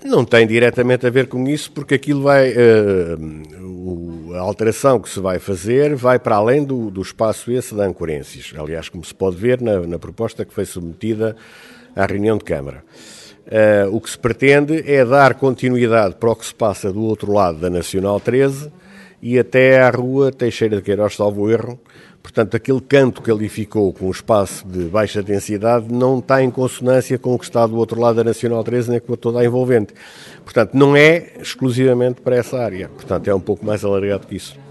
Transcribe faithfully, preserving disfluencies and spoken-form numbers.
Não tem diretamente a ver com isso, porque aquilo vai, uh, o, a alteração que se vai fazer vai para além do, do espaço esse da Ancorenses. Aliás, como se pode ver na, na proposta que foi submetida à reunião de Câmara. Uh, o que se pretende é dar continuidade para o que se passa do outro lado da Nacional treze e até à rua Teixeira de Queiroz, salvo erro. Portanto, aquele canto que ali ficou com o espaço de baixa densidade não está em consonância com o que está do outro lado da Nacional treze, nem com toda a envolvente. Portanto, não é exclusivamente para essa área. Portanto, é um pouco mais alargado que isso.